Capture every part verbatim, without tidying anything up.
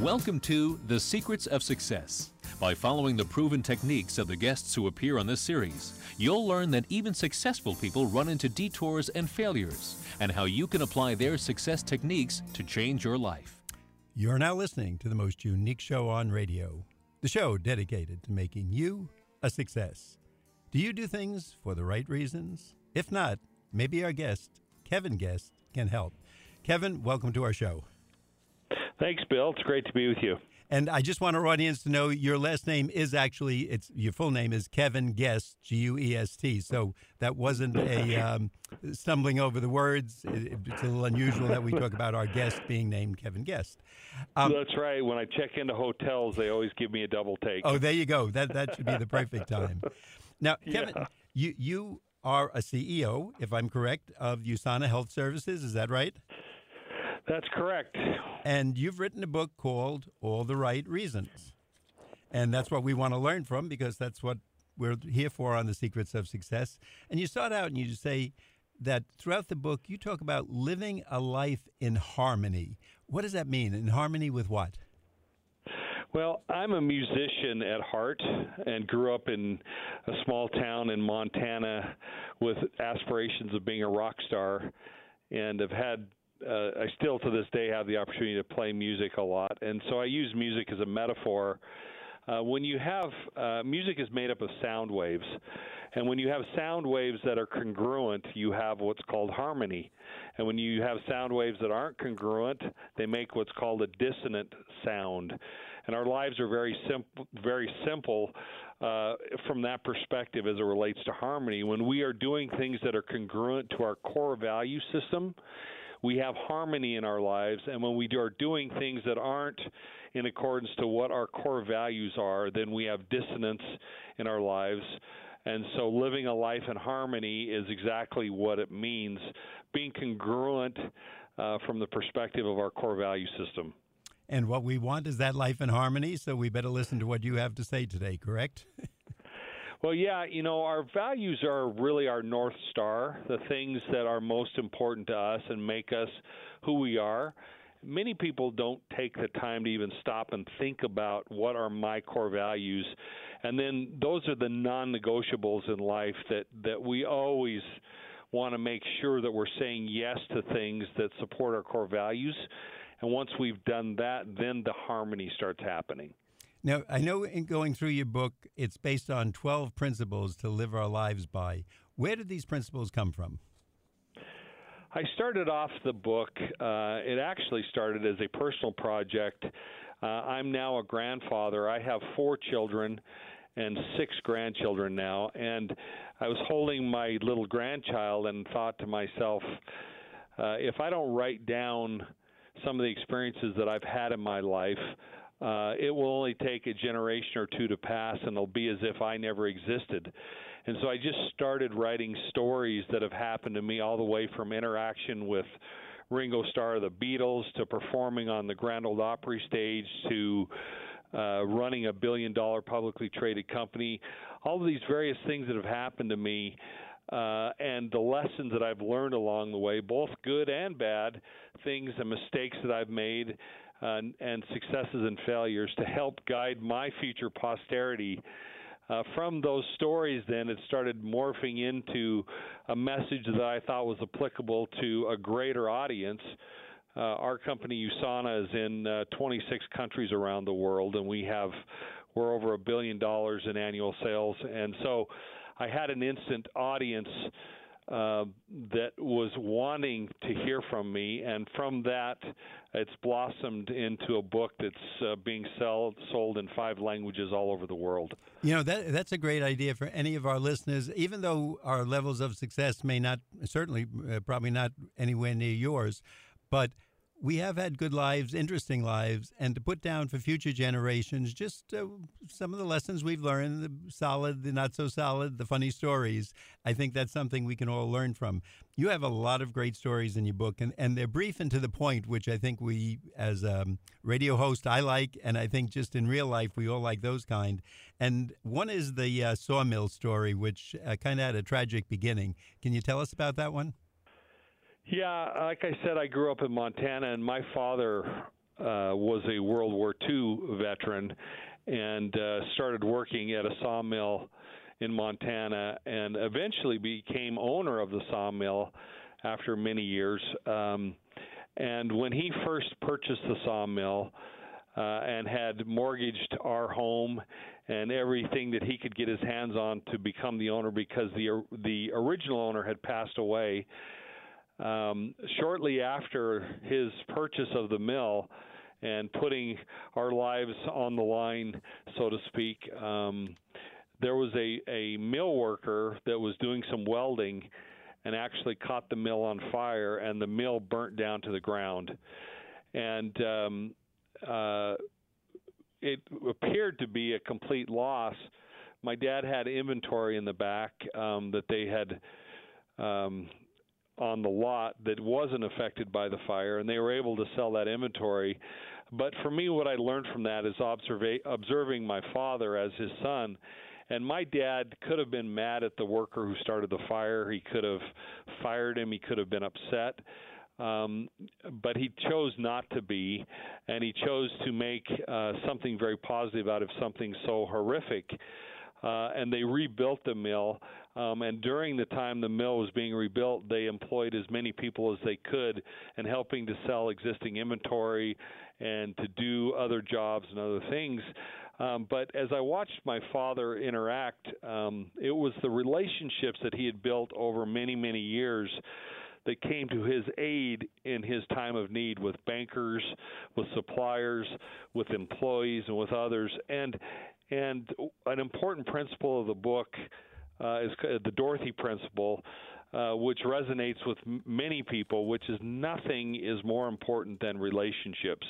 Welcome to The Secrets of Success. By following the proven techniques of the guests who appear on this series, you'll learn that even successful people run into detours and failures, and how you can apply their success techniques to change your life. You're now listening to the most unique show on radio, the show dedicated to making you a success. Do you do things for the right reasons? If not, maybe our guest, Kevin Guest, can help. Kevin, welcome to our show. Thanks, Bill. It's great to be with you. And I just want our audience to know your last name is actually, it's your full name is Kevin Guest, G U E S T. So that wasn't a um, stumbling over the words. It, it's a little unusual that we talk about our guest being named Kevin Guest. Um, That's right. When I check into hotels, they always give me a double take. Oh, there you go. That that should be the perfect time. Now, Kevin, yeah. you you are a C E O, if I'm correct, of USANA Health Services. Is that right? That's correct. And you've written a book called All the Right Reasons. And that's what we want to learn from, because that's what we're here for on The Secrets of Success. And you start out and you say that throughout the book, you talk about living a life in harmony. What does that mean? In harmony with what? Well, I'm a musician at heart and grew up in a small town in Montana with aspirations of being a rock star, and have had Uh, I still to this day have the opportunity to play music a lot, and so I use music as a metaphor. Uh, when you have uh, music is made up of sound waves, and when you have sound waves that are congruent, you have what's called harmony. And when you have sound waves that aren't congruent, they make what's called a dissonant sound. And our lives are very simple, very simple uh, from that perspective as it relates to harmony. When we are doing things that are congruent to our core value system, we have harmony in our lives, and when we are doing things that aren't in accordance to what our core values are, then we have dissonance in our lives. And so living a life in harmony is exactly what it means, being congruent uh, from the perspective of our core value system. And what we want is that life in harmony, so we better listen to what you have to say today, correct? Well, yeah, you know, our values are really our North Star, the things that are most important to us and make us who we are. Many people don't take the time to even stop and think about what are my core values. And then those are the non-negotiables in life that, that we always want to make sure that we're saying yes to things that support our core values. And once we've done that, then the harmony starts happening. Now, I know in going through your book, it's based on twelve principles to live our lives by. Where did these principles come from? I started off the book, uh, it actually started as a personal project. Uh, I'm now a grandfather. I have four children and six grandchildren now, and I was holding my little grandchild and thought to myself, uh, if I don't write down some of the experiences that I've had in my life, Uh, it will only take a generation or two to pass, and it'll be as if I never existed. And so I just started writing stories that have happened to me all the way from interaction with Ringo Starr of the Beatles to performing on the Grand Ole Opry stage to uh, running a billion-dollar publicly traded company. All of these various things that have happened to me uh, and the lessons that I've learned along the way, both good and bad, things and mistakes that I've made, Uh, and successes and failures to help guide my future posterity. Uh, from those stories, then, it started morphing into a message that I thought was applicable to a greater audience. Uh, our company, USANA, is in uh, twenty-six countries around the world, and we have we're over a billion dollars in annual sales. And so I had an instant audience Uh, that was wanting to hear from me, and from that, it's blossomed into a book that's uh, being sell, sold in five languages all over the world. You know, that that's a great idea for any of our listeners, even though our levels of success may not, certainly, uh, probably not anywhere near yours, but we have had good lives, interesting lives, and to put down for future generations just uh, some of the lessons we've learned, the solid, the not so solid, the funny stories. I think that's something we can all learn from. You have a lot of great stories in your book, and, and they're brief and to the point, which I think we, as a radio host, I like, and I think just in real life, we all like those kind. And one is the uh, sawmill story, which uh, kind of had a tragic beginning. Can you tell us about that one? Yeah, like I said, I grew up in Montana, and my father uh, was a World War Two veteran and uh, started working at a sawmill in Montana and eventually became owner of the sawmill after many years. Um, and when he first purchased the sawmill uh, and had mortgaged our home and everything that he could get his hands on to become the owner, because the the original owner had passed away, um, shortly after his purchase of the mill and putting our lives on the line, so to speak, um, there was a, a mill worker that was doing some welding and actually caught the mill on fire, and the mill burnt down to the ground. And um, uh, it appeared to be a complete loss. My dad had inventory in the back um, that they had um, on the lot that wasn't affected by the fire, and they were able to sell that inventory. But for me, what I learned from that is observa- observing my father as his son. And my dad could have been mad at the worker who started the fire. He could have fired him. He could have been upset. Um, but he chose not to be, and he chose to make uh, something very positive out of something so horrific. Uh, and they rebuilt the mill. Um, and during the time the mill was being rebuilt, they employed as many people as they could in helping to sell existing inventory and to do other jobs and other things. Um, but as I watched my father interact, um, it was the relationships that he had built over many, many years that came to his aid in his time of need with bankers, with suppliers, with employees, and with others. And and an important principle of the book uh, is the Dorothy principle, uh, which resonates with m- many people, which is nothing is more important than relationships.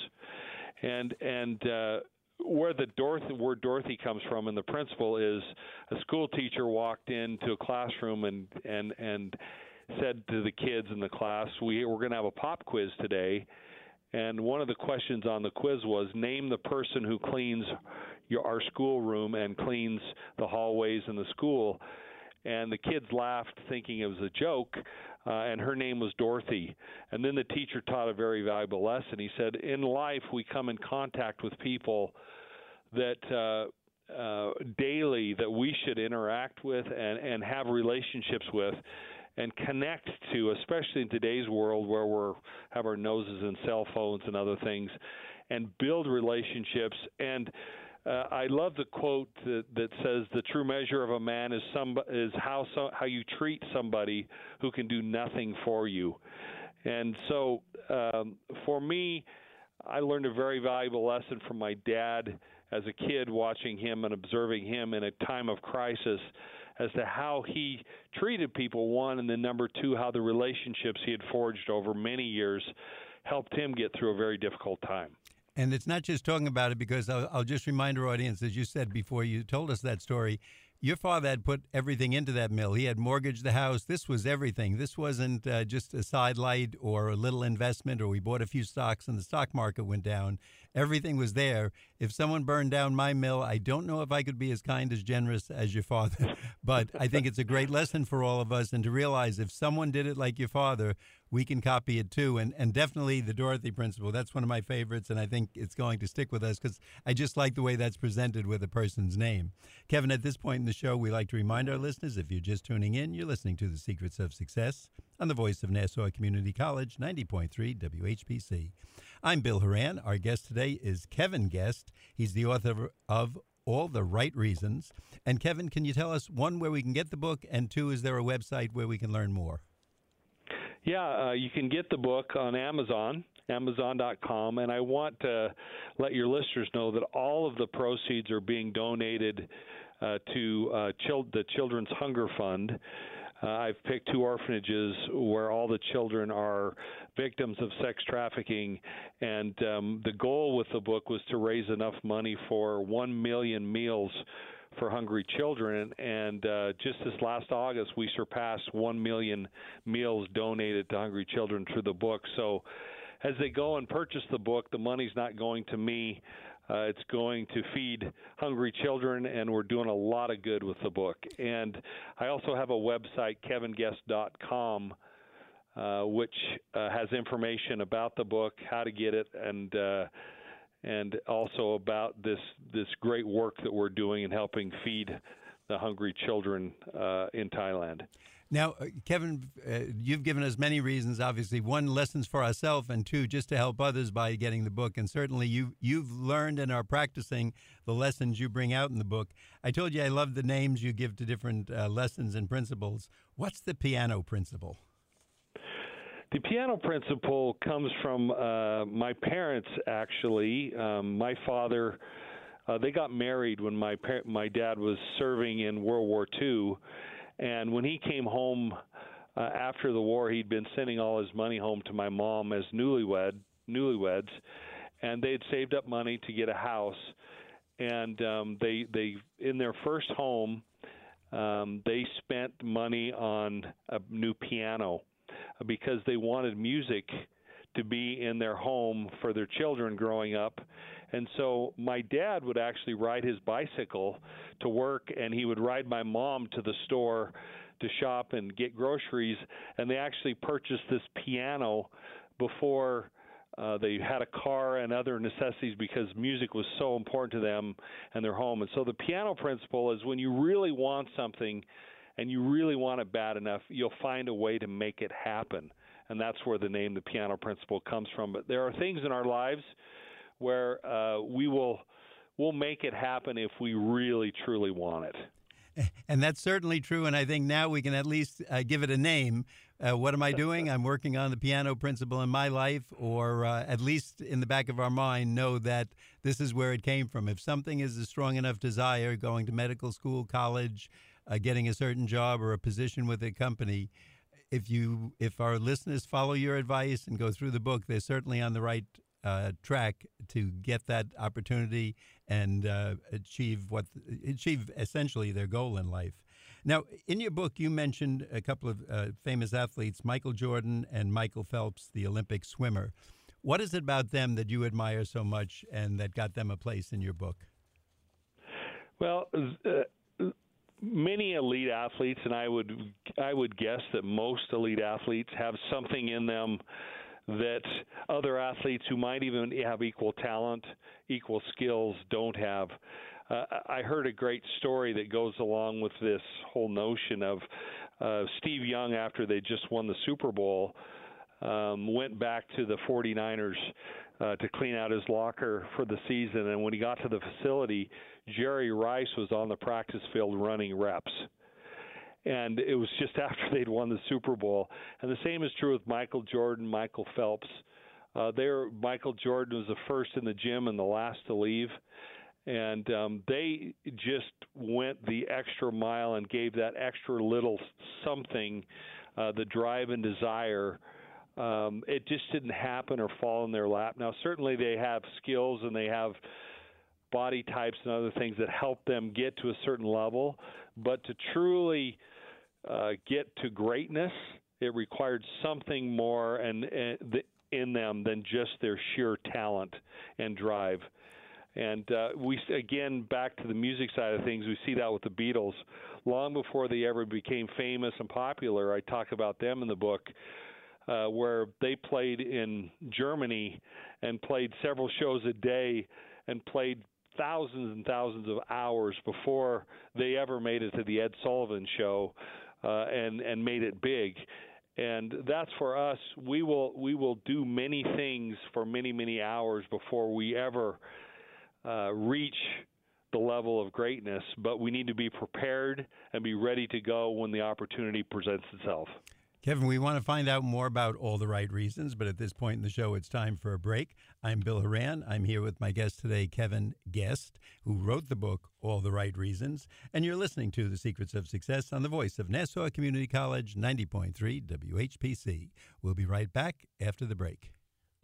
And and uh, where the Dorothy, word Dorothy comes from in the principle is a school teacher walked into a classroom and and and said to the kids in the class, we, we're going to have a pop quiz today. And one of the questions on the quiz was, name the person who cleans your, our school room and cleans the hallways in the school. And the kids laughed, thinking it was a joke, uh, and her name was Dorothy. And then the teacher taught a very valuable lesson. He said, in life, we come in contact with people that uh, uh, daily that we should interact with and, and have relationships with and connect to, especially in today's world where we have our noses in cell phones and other things, and build relationships. And uh, I love the quote that, that says, "The true measure of a man is some is how so, how you treat somebody who can do nothing for you." And so, um, for me, I learned a very valuable lesson from my dad as a kid, watching him and observing him in a time of crisis, as to how he treated people, one, and then number two, how the relationships he had forged over many years helped him get through a very difficult time. And it's not just talking about it, because I'll, I'll just remind our audience, as you said before you told us that story, your father had put everything into that mill. He had mortgaged the house. This was everything. This wasn't uh, just a side light or a little investment, or we bought a few stocks and the stock market went down. Everything was there. If someone burned down my mill, I don't know if I could be as kind, as generous as your father. But I think it's a great lesson for all of us, and to realize if someone did it like your father, we can copy it too. And and definitely the Dorothy principle, that's one of my favorites, and I think it's going to stick with us because I just like the way that's presented with a person's name. Kevin, at this point in the show, we like to remind our listeners, if you're just tuning in, you're listening to The Secrets of Success on the voice of Nassau Community College, ninety point three W H P C. I'm Bill Horan. Our guest today is Kevin Guest. He's the author of All the Right Reasons. And Kevin, can you tell us, one, where we can get the book, and two, is there a website where we can learn more? Yeah, uh, you can get the book on Amazon, amazon dot com, and I want to let your listeners know that all of the proceeds are being donated uh, to uh, chil- the Children's Hunger Fund. Uh, I've picked two orphanages where all the children are victims of sex trafficking, and um, the goal with the book was to raise enough money for one million meals for hungry children, and uh, just this last August, we surpassed one million meals donated to hungry children through the book. So as they go and purchase the book, the money's not going to me. Uh, it's going to feed hungry children, and we're doing a lot of good with the book. And I also have a website, kevin guest dot com, uh, which uh, has information about the book, how to get it, and uh, and also about this this great work that we're doing in helping feed the hungry children uh, in Thailand. Now, uh, Kevin, uh, you've given us many reasons, obviously. One, lessons for ourselves, and two, just to help others by getting the book. And certainly you, you've learned and are practicing the lessons you bring out in the book. I told you I love the names you give to different uh, lessons and principles. What's the piano principle? The piano principle comes from uh, my parents, actually. Um, my father, uh, they got married when my par- my dad was serving in World War Two. And when he came home uh, after the war, he'd been sending all his money home to my mom as newlywed, newlyweds, and they had saved up money to get a house. And um, they, they, in their first home, um, they spent money on a new piano because they wanted music to be in their home for their children growing up. And so my dad would actually ride his bicycle to work, and he would ride my mom to the store to shop and get groceries. And they actually purchased this piano before uh, they had a car and other necessities because music was so important to them and their home. And so the piano principle is when you really want something and you really want it bad enough, you'll find a way to make it happen. And that's where the name, the piano principle, comes from. But there are things in our lives where uh, we will we'll make it happen if we really, truly want it. And that's certainly true, and I think now we can at least uh, give it a name. Uh, what am I doing? I'm working on the piano principle in my life, or uh, at least in the back of our mind, know that this is where it came from. If something is a strong enough desire, going to medical school, college, uh, getting a certain job or a position with a company, if you, if our listeners follow your advice and go through the book, they're certainly on the right Uh, track to get that opportunity and uh, achieve what achieve essentially their goal in life. Now, in your book, you mentioned a couple of uh, famous athletes, Michael Jordan and Michael Phelps, the Olympic swimmer. What is it about them that you admire so much and that got them a place in your book? Well, uh, many elite athletes, and I would I would guess that most elite athletes have something in them that other athletes who might even have equal talent, equal skills, don't have. Uh, I heard a great story that goes along with this whole notion of uh, Steve Young, after they just won the Super Bowl, um, went back to the forty-niners uh, to clean out his locker for the season. And when he got to the facility, Jerry Rice was on the practice field running reps. And it was just after they'd won the Super Bowl. And the same is true with Michael Jordan, Michael Phelps. Uh, there, Michael Jordan was the first in the gym and the last to leave. And um, they just went the extra mile and gave that extra little something, uh, the drive and desire. Um, it just didn't happen or fall in their lap. Now, certainly they have skills and they have body types and other things that help them get to a certain level. But to truly uh, get to greatness, it required something more and, and the, in them than just their sheer talent and drive. And uh, we, again, back to the music side of things, we see that with the Beatles. Long before they ever became famous and popular, I talk about them in the book, uh, where they played in Germany and played several shows a day and played thousands and thousands of hours before they ever made it to the Ed Sullivan Show uh, and and made it big. And that's for us. We will we will do many things for many many hours before we ever uh, reach the level of greatness. But we need to be prepared and be ready to go when the opportunity presents itself. Kevin, we want to find out more about All the Right Reasons, but at this point in the show, it's time for a break. I'm Bill Horan. I'm here with my guest today, Kevin Guest, who wrote the book, All the Right Reasons. And you're listening to The Secrets of Success on the voice of Nassau Community College, ninety point three W H P C. We'll be right back after the break.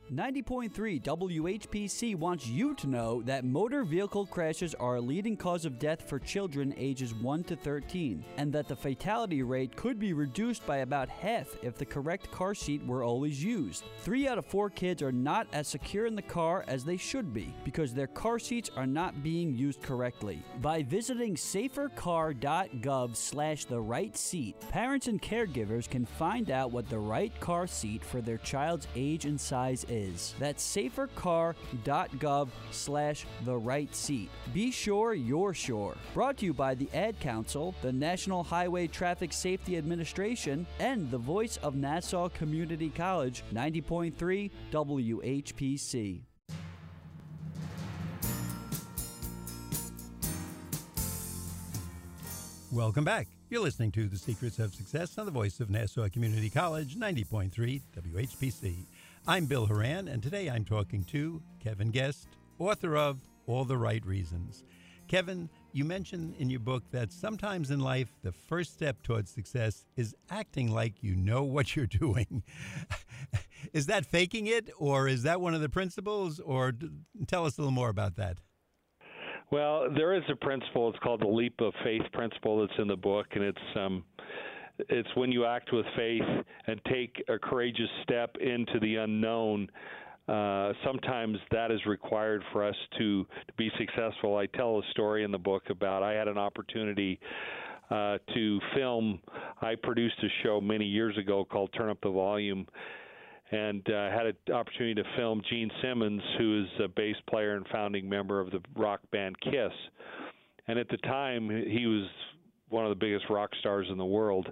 ninety point three W H P C wants you to know that motor vehicle crashes are a leading cause of death for children ages one to thirteen, and that the fatality rate could be reduced by about half if the correct car seat were always used. Three out of four kids are not as secure in the car as they should be because their car seats are not being used correctly. By visiting safercar.gov slash the right seat, parents and caregivers can find out what the right car seat for their child's age and size is. Is. That's safercar.gov slash the right seat. Be sure you're sure. Brought to you by the Ad Council, the National Highway Traffic Safety Administration, and the voice of Nassau Community College, ninety point three W H P C. Welcome back. You're listening to The Secrets of Success on the voice of Nassau Community College, ninety point three W H P C. I'm Bill Horan, and today I'm talking to Kevin Guest, author of All the Right Reasons. Kevin, you mentioned in your book that sometimes in life, the first step towards success is acting like you know what you're doing. Is that faking it, or is that one of the principles, or d- tell us a little more about that. Well, there is a principle. It's called the leap of faith principle that's in the book, and it's um, it's when you act with faith and take a courageous step into the unknown. Uh, sometimes that is required for us to, to be successful. I tell a story in the book about I had an opportunity uh, to film. I produced a show many years ago called Turn Up the Volume, and uh, had an opportunity to film Gene Simmons, who is a bass player and founding member of the rock band Kiss. And at the time, he was one of the biggest rock stars in the world.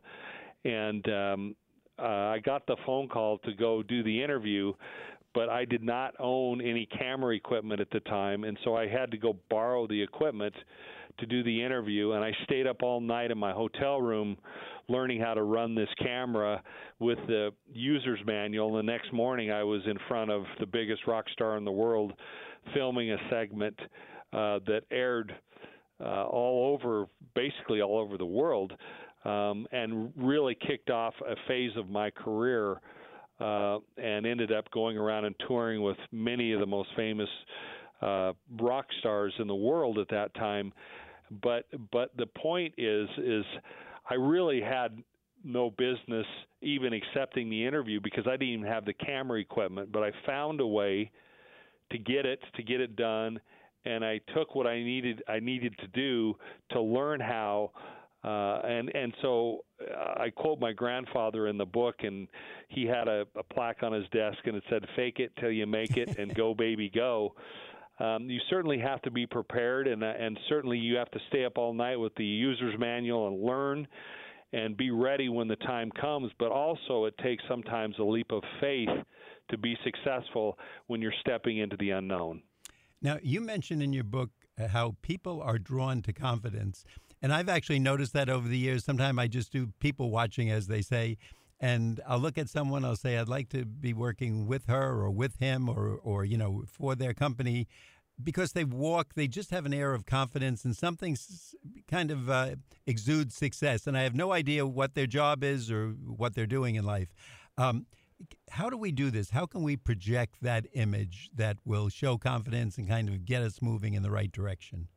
And um, uh, I got the phone call to go do the interview, but I did not own any camera equipment at the time, and so I had to go borrow the equipment to do the interview. And I stayed up all night in my hotel room learning how to run this camera with the user's manual. And the next morning I was in front of the biggest rock star in the world filming a segment uh, that aired uh, all over, basically all over the world, um, and really kicked off a phase of my career, uh, and ended up going around and touring with many of the most famous uh, rock stars in the world at that time. But but the point is is I really had no business even accepting the interview because I didn't even have the camera equipment. But I found a way to get it to get it done, and I took what I needed I needed to do to learn how. Uh, and and so uh, I quote my grandfather in the book, and he had a, a plaque on his desk, and it said, "Fake it till you make it, and go baby go." Um, you certainly have to be prepared, and and certainly you have to stay up all night with the user's manual and learn and be ready when the time comes. But also it takes sometimes a leap of faith to be successful when you're stepping into the unknown. Now, you mentioned in your book uh, how people are drawn to confidence. And I've actually noticed that over the years. Sometimes I just do people watching, as they say, and I'll look at someone, I'll say, I'd like to be working with her or with him or, or you know, for their company, because they walk, they just have an air of confidence and something s- kind of uh, exudes success. And I have no idea what their job is or what they're doing in life. Um, how do we do this? How can we project that image that will show confidence and kind of get us moving in the right direction?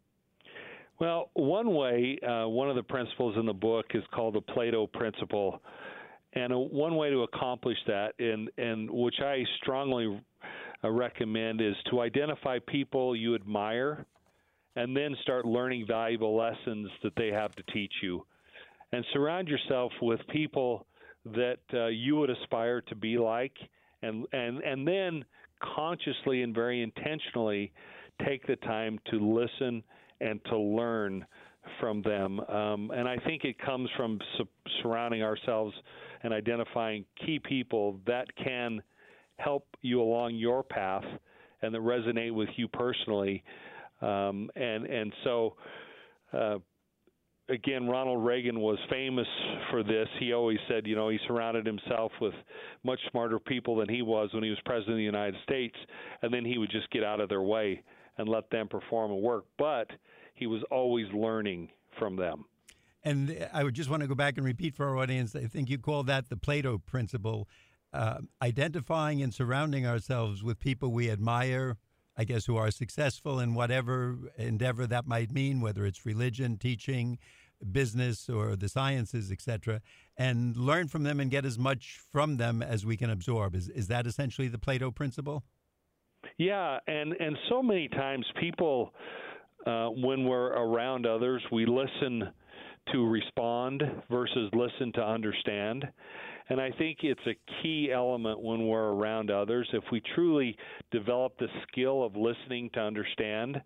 Well, one way, uh, one of the principles in the book is called the Plato Principle. And a, one way to accomplish that, and, and which I strongly uh, recommend, is to identify people you admire and then start learning valuable lessons that they have to teach you. And surround yourself with people that uh, you would aspire to be like, and, and, and then consciously and very intentionally take the time to listen and to learn from them. Um, and I think it comes from su- surrounding ourselves and identifying key people that can help you along your path and that resonate with you personally. Um, and, and so, uh, again, Ronald Reagan was famous for this. He always said, you know, he surrounded himself with much smarter people than he was when he was president of the United States, and then he would just get out of their way and let them perform and work. But he was always learning from them. And I would just want to go back and repeat for our audience, I think you call that the Plato Principle. uh, identifying and surrounding ourselves with people we admire, I guess, who are successful in whatever endeavor that might mean, whether it's religion, teaching, business, or the sciences, et cetera, and learn from them and get as much from them as we can absorb. Is is that essentially the Plato principle? Yeah, and, and so many times people, uh, when we're around others, we listen to respond versus listen to understand. And I think it's a key element when we're around others. If we truly develop the skill of listening to understand,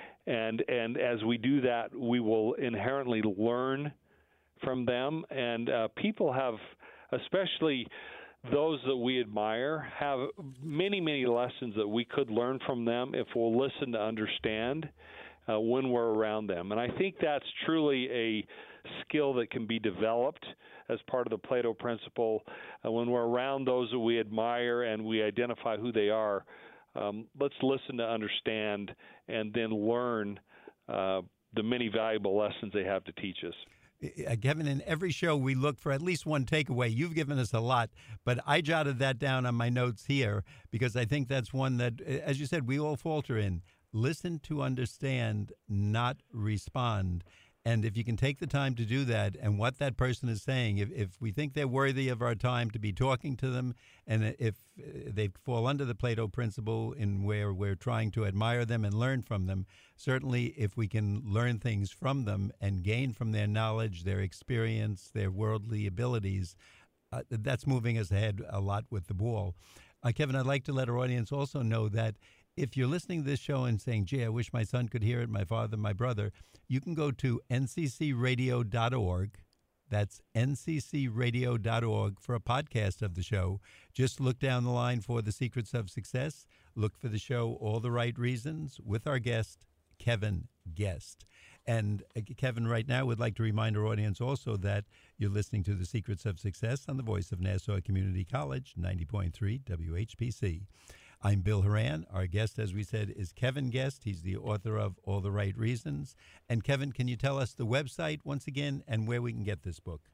and and as we do that, we will inherently learn from them. And uh, people have, especially those that we admire, have many, many lessons that we could learn from them if we'll listen to understand uh, when we're around them. And I think that's truly a skill that can be developed as part of the Plato principle. Uh, when we're around those that we admire and we identify who they are, um, let's listen to understand and then learn uh, the many valuable lessons they have to teach us. Uh, Kevin, in every show we look for at least one takeaway. You've given us a lot, but I jotted that down on my notes here because I think that's one that, as you said, we all falter in. Listen to understand, not respond. And if you can take the time to do that and what that person is saying, if, if we think they're worthy of our time to be talking to them, and if they fall under the Plato principle in where we're trying to admire them and learn from them, certainly if we can learn things from them and gain from their knowledge, their experience, their worldly abilities, uh, that's moving us ahead a lot with the ball. Uh, Kevin, I'd like to let our audience also know that if you're listening to this show and saying, gee, I wish my son could hear it, my father, my brother, you can go to N C C radio dot org. That's N C C radio dot org for a podcast of the show. Just look down the line for The Secrets of Success. Look for the show All the Right Reasons with our guest, Kevin Guest. And uh, Kevin, right now, would like to remind our audience also that you're listening to The Secrets of Success on the voice of Nassau Community College, ninety point three W H P C. I'm Bill Horan. Our guest, as we said, is Kevin Guest. He's the author of All the Right Reasons. And Kevin, can you tell us the website once again and where we can get this book?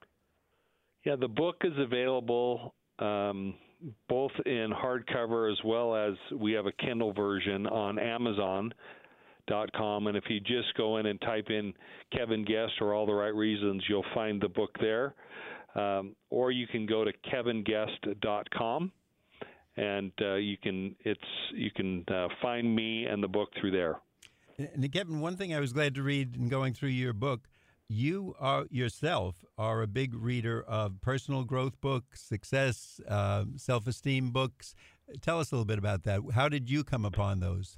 Yeah, the book is available um, both in hardcover as well as we have a Kindle version on Amazon dot com. And if you just go in and type in Kevin Guest or All the Right Reasons, you'll find the book there. Um, or you can go to kevin guest dot com. And uh, you can it's you can uh, find me and the book through there. And Kevin, one thing I was glad to read in going through your book, you are yourself are a big reader of personal growth books, success, uh, self-esteem books. Tell us a little bit about that. How did you come upon those?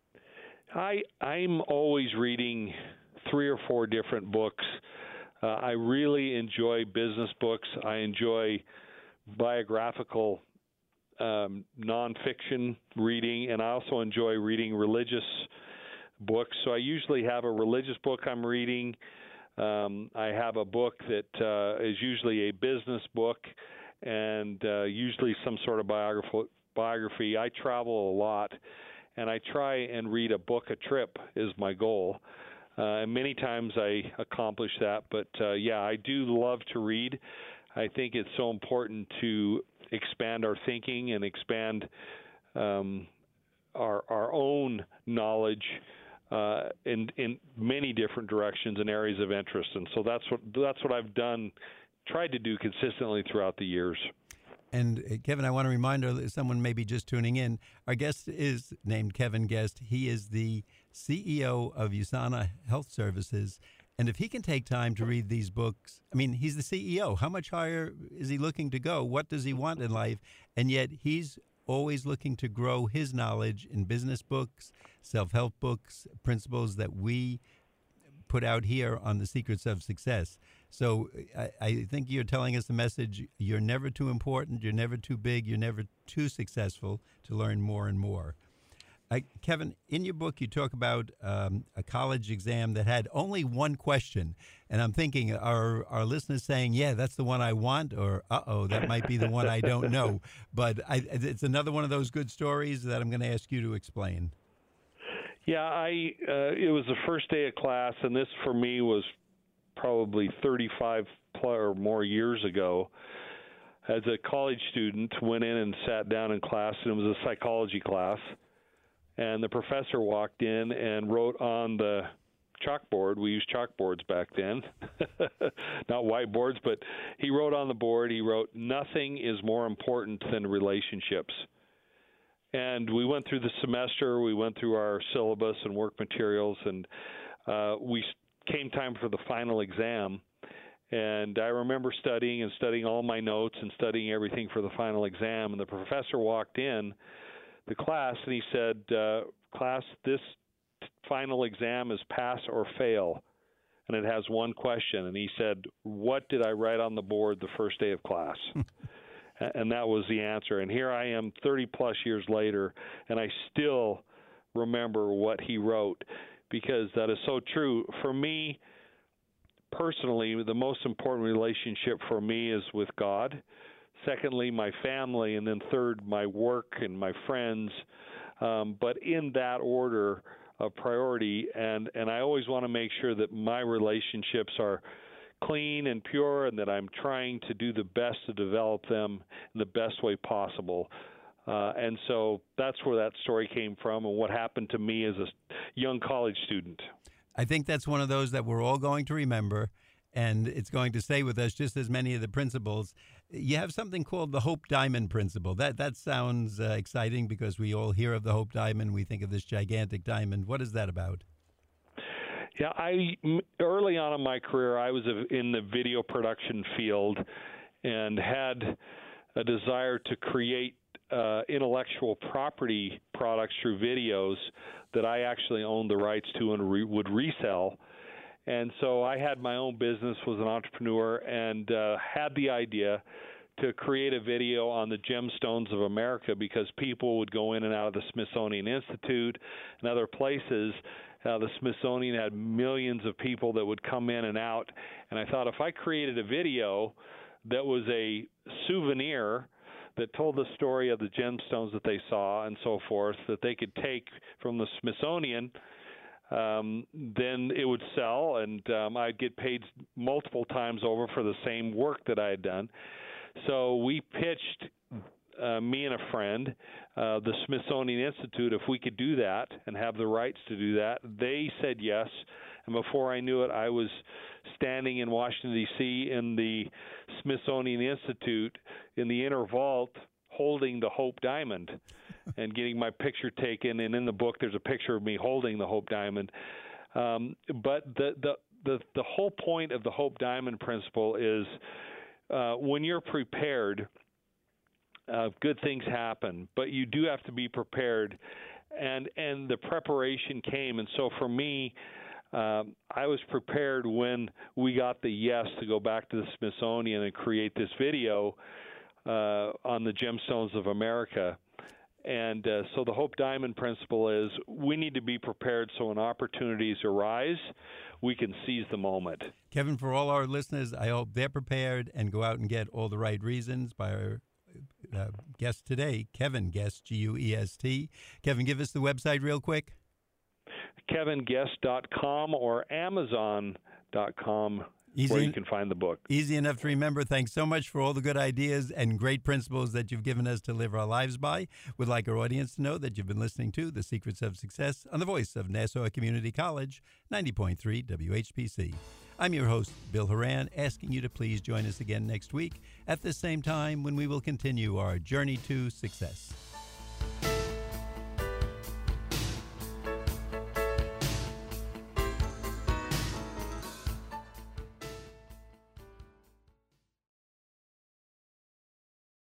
I I'm always reading three or four different books. Uh, I really enjoy business books. I enjoy biographical Um, nonfiction reading, and I also enjoy reading religious books. So I usually have a religious book I'm reading. Um, I have a book that uh, is usually a business book, and uh, usually some sort of biography. biography. I travel a lot, and I try and read a book a trip is my goal. Uh, and many times I accomplish that. But uh, yeah, I do love to read. I think it's so important to expand our thinking and expand um, our our own knowledge uh, in in many different directions and areas of interest. And so that's what that's what I've done, tried to do consistently throughout the years. And uh, Kevin, I want to remind our, someone maybe just tuning in, our guest is named Kevin Guest. He is the C E O of USANA Health Services. And if he can take time to read these books, I mean, he's the C E O. How much higher is he looking to go? What does he want in life? And yet he's always looking to grow his knowledge in business books, self-help books, principles that we put out here on The Secrets of Success. So I, I think you're telling us a message. You're never too important. You're never too big. You're never too successful to learn more and more. I, Kevin, in your book, you talk about um, a college exam that had only one question. And I'm thinking, are our listeners saying, yeah, that's the one I want, or, uh-oh, that might be the one I don't know. But I, it's another one of those good stories that I'm going to ask you to explain. Yeah, I. Uh, it was the first day of class, and this for me was probably thirty-five or more years ago. as a college student, went in and sat down in class, and it was a psychology class. And the professor walked in and wrote on the chalkboard. We used chalkboards back then, not whiteboards, but he wrote on the board, he wrote, "Nothing is more important than relationships." And we went through the semester, we went through our syllabus and work materials, and uh, we came time for the final exam. And I remember studying and studying all my notes and studying everything for the final exam. And the professor walked in the class and he said, uh, class, this final exam is pass or fail. And it has one question. And he said, what did I write on the board the first day of class? And that was the answer. And here I am thirty plus years later, and I still remember what he wrote, because that is so true. For me, personally, the most important relationship for me is with God. Secondly, my family, and then third, my work and my friends. Um, but in that order of priority, and, and I always want to make sure that my relationships are clean and pure, and that I'm trying to do the best to develop them in the best way possible. Uh, and so that's where that story came from and what happened to me as a young college student. I think that's one of those that we're all going to remember, and it's going to stay with us, just as many of the principles. You have something called the Hope Diamond Principle. That that sounds uh, exciting, because we all hear of the Hope Diamond. We think of this gigantic diamond. What is that about? Yeah, I early on in my career, I was in the video production field and had a desire to create uh, intellectual property products through videos that I actually owned the rights to and re- would resell. And so I had my own business, was an entrepreneur, and uh, had the idea to create a video on the gemstones of America, because people would go in and out of the Smithsonian Institute and other places. Uh, the Smithsonian had millions of people that would come in and out, and I thought, if I created a video that was a souvenir that told the story of the gemstones that they saw and so forth, that they could take from the Smithsonian, um, then it would sell, and um, I'd get paid multiple times over for the same work that I had done. So we pitched, uh, me and a friend, uh, the Smithsonian Institute, if we could do that and have the rights to do that. They said yes, and before I knew it, I was standing in Washington, D C in the Smithsonian Institute in the inner vault holding the Hope Diamond and getting my picture taken. And in the book, there's a picture of me holding the Hope Diamond. Um, but the, the, the, the whole point of the Hope Diamond Principle is uh, when you're prepared, uh, good things happen, but you do have to be prepared. And, and the preparation came. And so for me, Um, I was prepared when we got the yes to go back to the Smithsonian and create this video uh, on the gemstones of America. And uh, so the Hope Diamond Principle is we need to be prepared, so when opportunities arise, we can seize the moment. Kevin, for all our listeners, I hope they're prepared and go out and get all the right reasons by our uh, guest today, Kevin Guest, G U E S T. Kevin, give us the website real quick. Kevin Guest dot com or Amazon dot com, Easy, where you can find the book. Easy enough to remember. Thanks so much for all the good ideas and great principles that you've given us to live our lives by. We'd like our audience to know that you've been listening to The Secrets of Success on the voice of Nassau Community College, ninety point three W H P C. I'm your host, Bill Horan, asking you to please join us again next week at the same time when we will continue our journey to success.